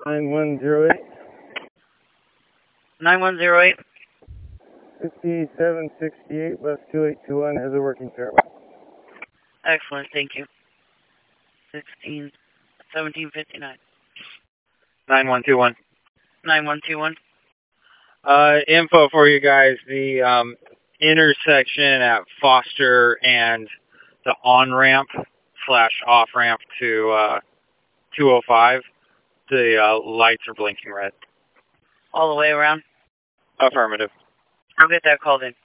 9108. 9108. 5768 bus 2821 has a working service. Excellent, thank you. 1759. 9121. 9121. Info for you guys. The intersection at Foster and the on-ramp / off-ramp to 205, the lights are blinking red. All the way around? Affirmative. I'll get that called in.